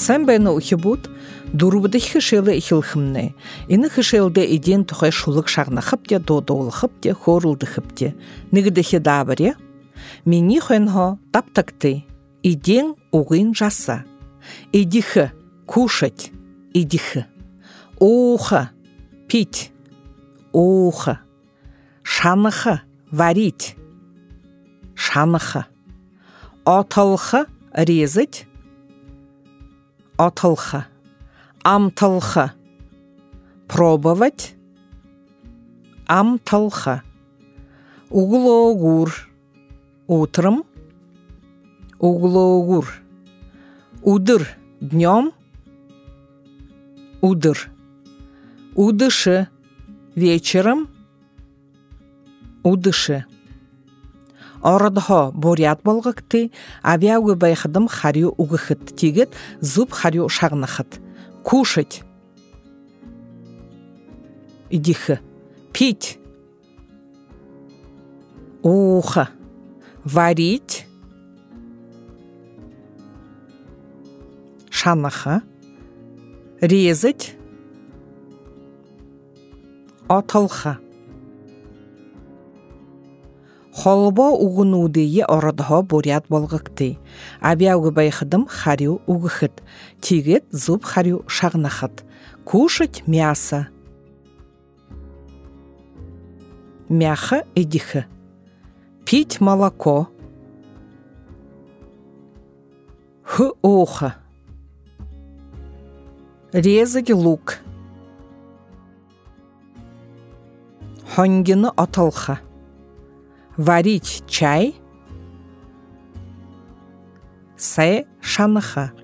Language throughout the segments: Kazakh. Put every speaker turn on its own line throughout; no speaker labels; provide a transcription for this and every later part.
Sen beni ukibut, durubda xişeli xilximne. İni xişelde idin tuhay şuluk şağna xıptya, dodol xıptya, xoruldı xıptya. Nigdixi dabırya. Mini xönho taptakty. Idin угын жаса. Идихи кушать. Идихи. Ухо пить. Ухо. Шаныхы варить. Шаныхы. Отылхы резать. Отылхы. Амтылхы. Пробовать. Амтылхы. Углогур. Утром. Углогур. Удыр днем. Удыр. Удыши вечером. Удыши. Орадхо бурят болгакты, авиаугы байхадым харю угыхыт тигет, зуб харю шагнахыт. Кушать. Идихы. Пить. Ухо. Варить. Шанаха. Резать. Отылха. Холбо угунудые орадхо бурят болгакты. Авиаугы байхадым харю угыхыт. Тигет зуб харю шагнахыт. Кушать мясо. Мяхо идихы. Пить молоко. Ухо. Резать лук. Хонгины отылха. Варить чай. Сэ шаныха.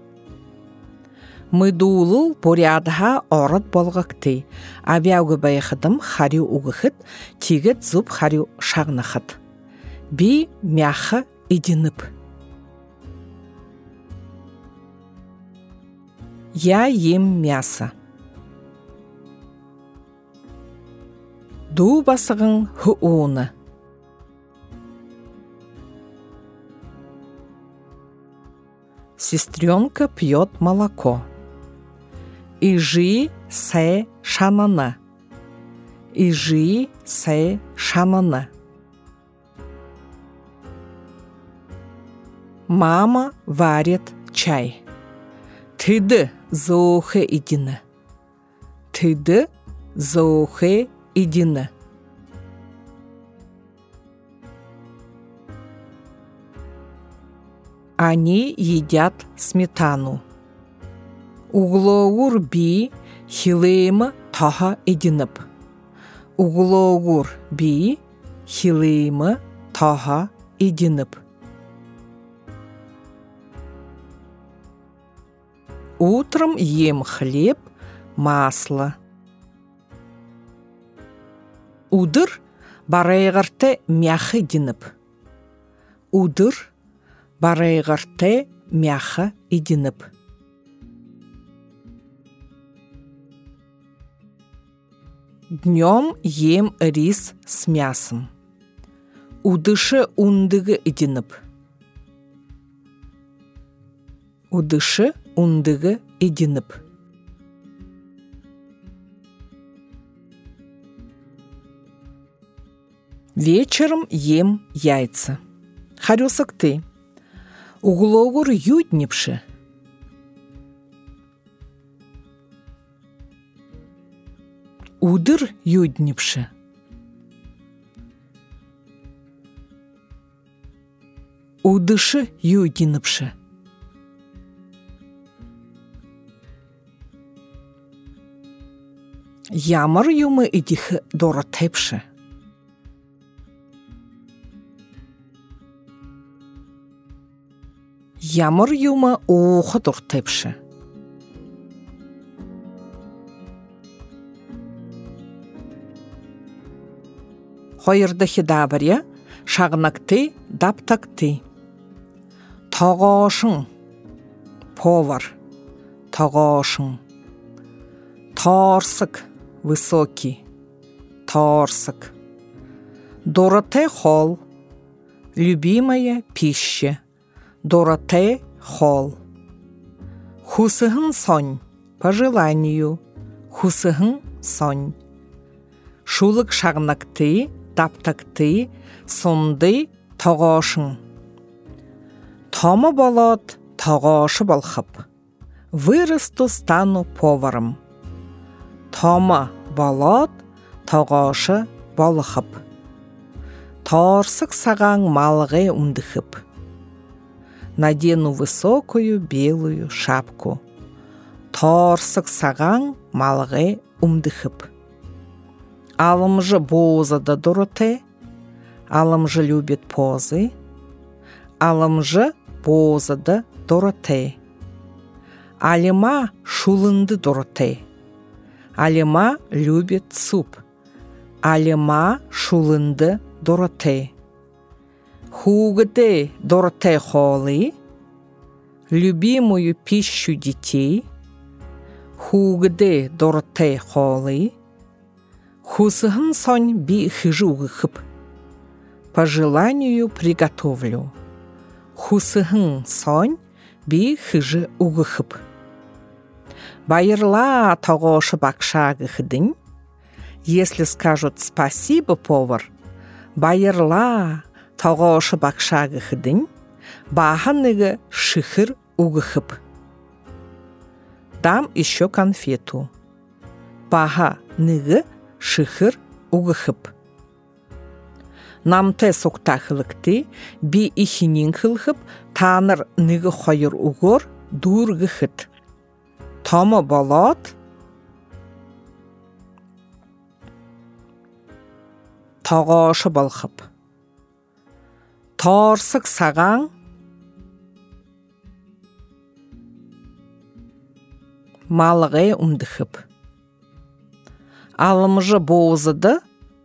Мыдулыл порядха орад болгакты. Авиаугы байхадым харю угыхыт, тигет зуб харю шагнахыт. Би мяхо идиныp. Я ем мясо. Ду басығын хууны. Сестренка пьет молоко. Ижи сэ шанана. Ижи сэ шанана. Мама варит чай. Тыды зоохе идины. Тыды зоохе идины. Они едят сметану. Углогур би хилеймы таха идиныp. Углогур би хилеймы таха идиныp. Утром ем хлеб, масло. Удыр барайғырты мяхы идиныp. Удыр барайғырты мяхы идиныp. Днем ем рис с мясом. Удышы ундыгы идиныp. Удышы ундыгы идиныp. Вечером ем яйца. Харюсак ты. Углогур ютнипши. Удыр ютнипши. Удышы ютнипши. Ямар юмы идихы дора тепши. Ямар юмы оғы дур тепши. Хойырдахи дабыря, шағнакты, даптакты. Тағашың, повар, тағашың. Торсык, высокий, торсык. Дороте холл, любимая пища. Дороте холл. Хусыхын сонь, по желанию, хусыхын сонь. Шулык шағнакты, таптакты, сонды тоғошың. Тома болот, тоғошы болхып. Вырасту, стану поваром. Тома болот, тоғошы болхып. Торсык сагаң малғы умдыхып. Надену высокую белую шапку. Торсык сагаң малғы умдыхып. Алымжы бозада дороте, алымжы любит позы, алымжы бозада дороте. Алима шулынды дороте, алима любит суп, алима шулынды дороте. Хугде дороте холы, любимую пищу детей, хугде дороте холы, хусыхын сонь би хыжы угыхып. По желанию приготовлю. Хусыхын сонь би хыжы угыхып. Байырла тоғошы бакша гыхыдынь. Если скажут спасибо, повар, байырла тоғошы бакша гыхыдынь, баханыгы шыхыр угыхып. Дам еще конфету. Баха ныгы шыхыр угыхып. Намте соқтахылыкты би ихинин хылхып, таныр ныгы хойыр угор дур гыхыт. Тома болот, тоғошы болхып. Торсык сагаң малғы умдыхып. Алымжы бозыды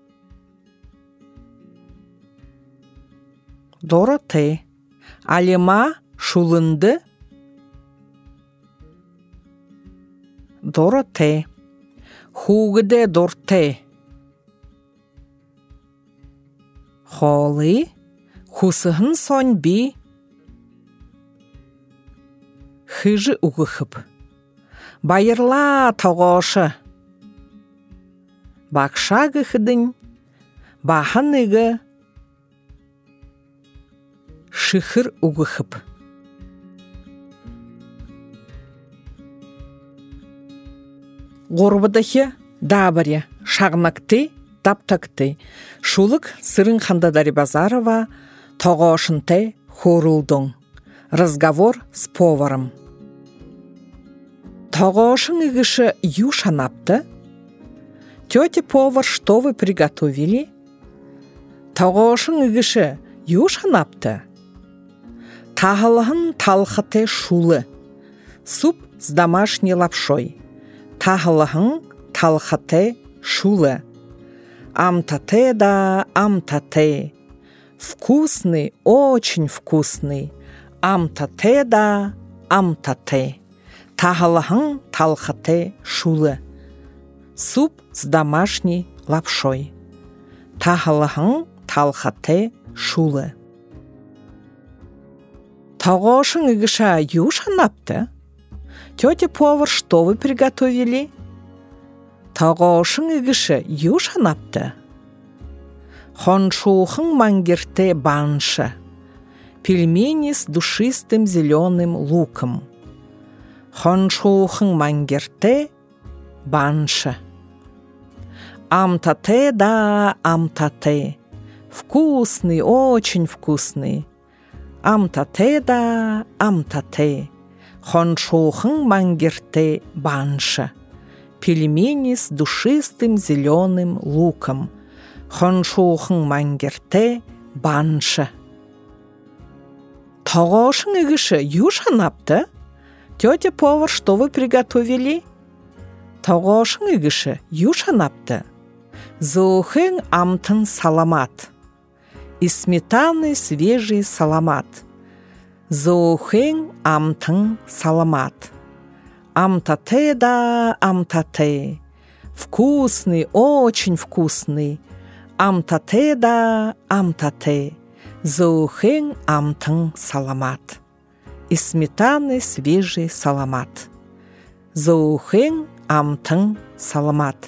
дороте, алима шулынды дороте, хугде дорте холы, хусыхын сонь би хыжы угыхып. Байырла тоғошы бакша гыхыдынь, баханыгы шыхыр угыхып. Горбыдахи дабаре шағнакты, таптакты. Шулык сырын Хандадари Базарова тоғошынты хорулдың. Разговор с поваром. Тоғошын игыши юшанапты. Тетя повар, что вы приготовили? Тоғошын игыши юшанапты. Тағылығын талхаты шулы. Суп с домашней лапшой. Тағылығын талхаты шулы. Амтате да амтате. Вкусный, очень вкусный. Амтате да амтате. Тағылығын талхаты шулы. Суп с домашней лапшой. Тағылығын талхаты шулы. Тоғошын игыша юшанапты. Тетя повар, что вы приготовили? Тоғошын игыши юшанапты. Хоншухын мангерте банша. Пельмени с душистым зеленым луком. Хоншухын мангерте банша. Амтате да амтате. Вкусный, очень вкусный. Амтате да амтате. Хоншухын мангерте банша. Пельмени с душистым зеленым луком. Хоншухын мангерте банша. Тоғошын игыши юшанапты. Тетя повар, что вы приготовили? Тоғошын игыши юшанапты. Зоухын амтын саламат. Из сметаны свежий саламат. Зоухын амтын саламат. Амтате да амтате. Вкусный, очень вкусный. Амтате да амтате. Зоухын амтын саламат. Из сметаны свежий саламат. Зоухен амтың саламат.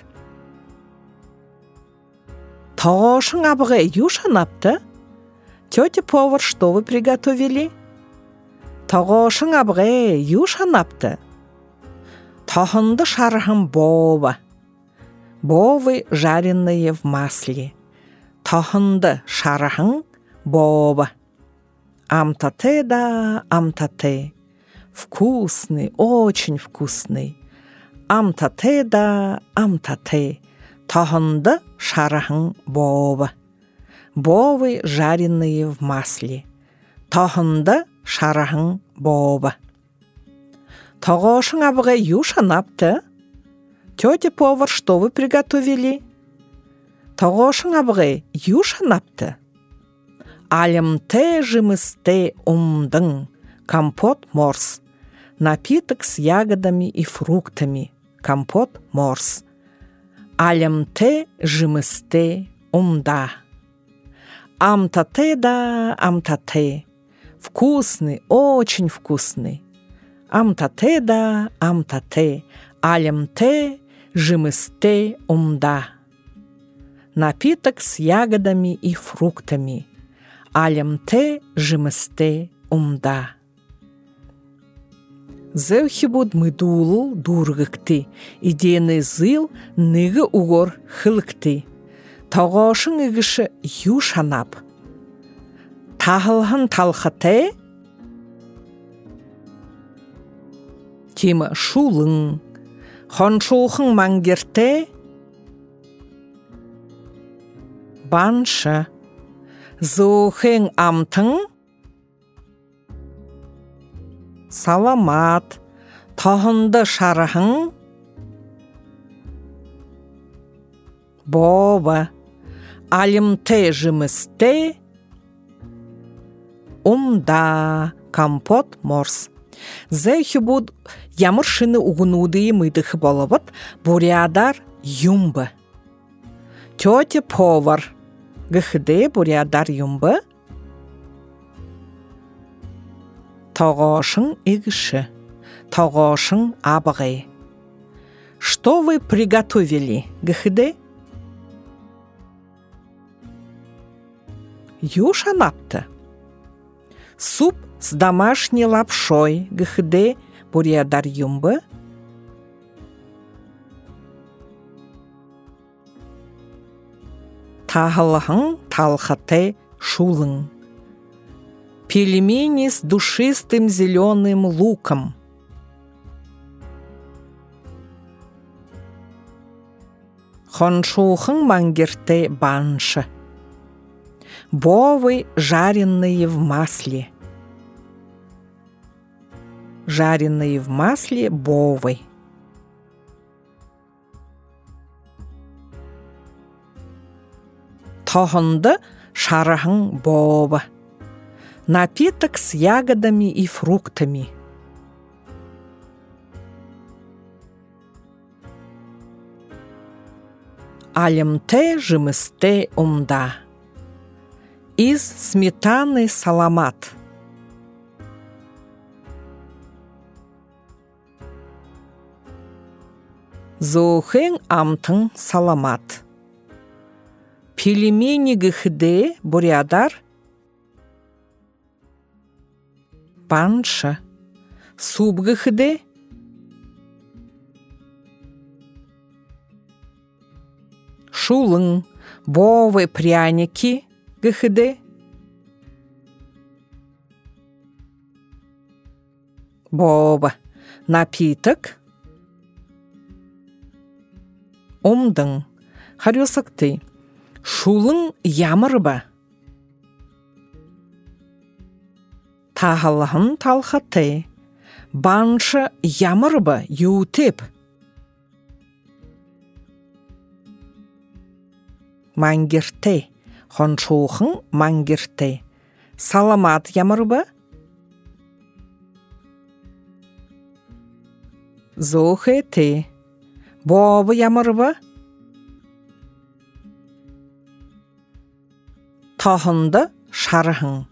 Тоғошың абығы юшанапты? Тетя повар, что вы приготовили? Тоғошың абығы юшанапты? Тохынды шарахым бова. Бовы жареные в масле. Тохынды шарахым бова. Амтате да амтате. Вкусный, очень вкусный. Амтате да амтате. Тохынды шарахым бова. Бовы жареные в масле. Тохынды шарахым бова. Тоғошың абығы юшанапты? Тетя повар, что вы приготовили? Тоғошың абығы юшанапты? Алемте жемысте умдың. Компот морс. Напиток с ягодами и фруктами. Компот морс. Алемте жемысте умда. Амтате да амтате. Вкусный, очень вкусный. Амтате да амтате. Алемте жемысте умда. Напиток с ягодами и фруктами. Алемте жемысте умда. Зеухибуд мыдулыл дургыкты. Идены зыл ныгы угор хылыкты. Тоғошың игіші юшанап. Тахылхын талхыте? Тема шулың. Хоншухың мангерте? Баншы. Зоухың амтың? Саламат. Тохынды шарахың? Бова. Алимте жемысте? Умда. Компот морс. Зэхи буд ямыршыны угунуды мыдыхы боловыт, бурядар юмбы. Тетя повар. Гыхыды бурядар юмбы? Тоғошың игіші. Тоғошың абығы. Что вы приготовили, гыхыды? Юшанапты. Суп с домашней лапшой, гыхыды бурядар юмбы? Тахылхың талхаты шулың. Пельмени с душистым зеленым луком. Хоншухың мангерте баншы. Бовы жареные в масле. Жареные в масле бовы. Тохынды шарахың бова. Напиток с ягодами и фруктами. Алемте жемысте умда. Из сметаны саламат. Зоухен амтың саламат. Пельмени гыхыде бурядар? Баншы. Суп гыхыде? Шулың. Бовы пряники гыхыде? Бова. Напиток? Умдың. Харюсыкты. Шулың ямырба. Тахылхын талхаты. Баншы ямырба ютеп. Мангерте. Хоншухың мангерте. Саламат ямырба? Зоухете. Бовы ямырба? Тохынды шарахың.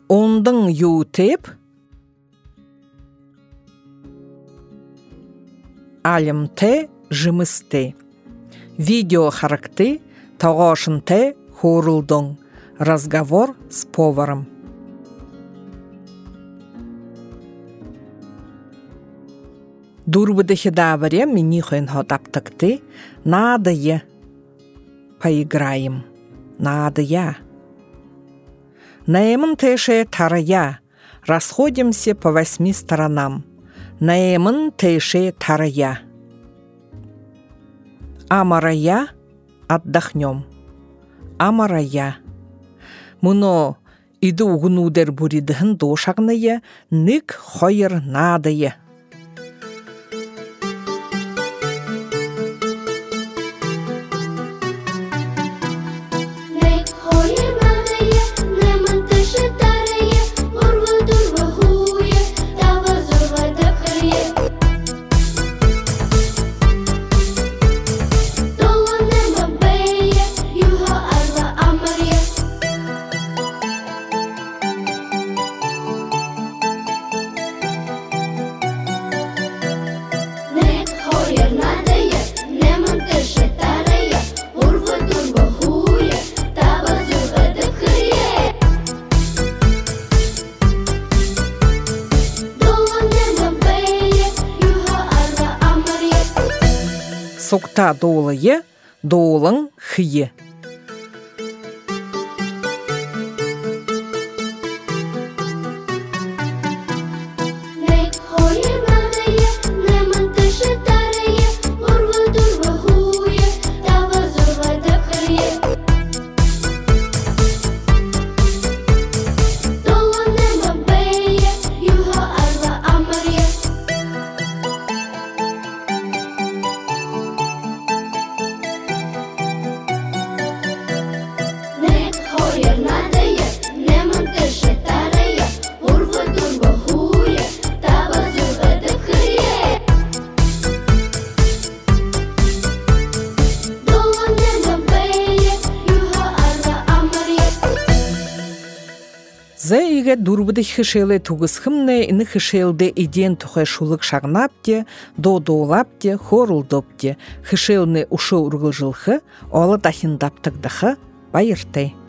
Ондың ютеп? алимте жымысты. Видео характы тоғошынте хорылдың. Разговор с поваром. Дурбыдыхи даваре минихойн хотаптыкты. Надо я. Поиграем. Надо я. Наемын теше тарая. Расходимся по 8 сторонам. Наемын теше тарая. Амарая. Отдохнем. Амарая. Мұны иді ұғынудер бүридіхін дошағыные, ник хойыр надые. Сокта долые, долың хие. Зәйге дурбыды хышелы тугысхымны ины хышелды иден тухай шулык шагнапте, додолапте, хорылдопте, хышелны ушы ургылжылхы, олы дахиндаптыгдахы байырты.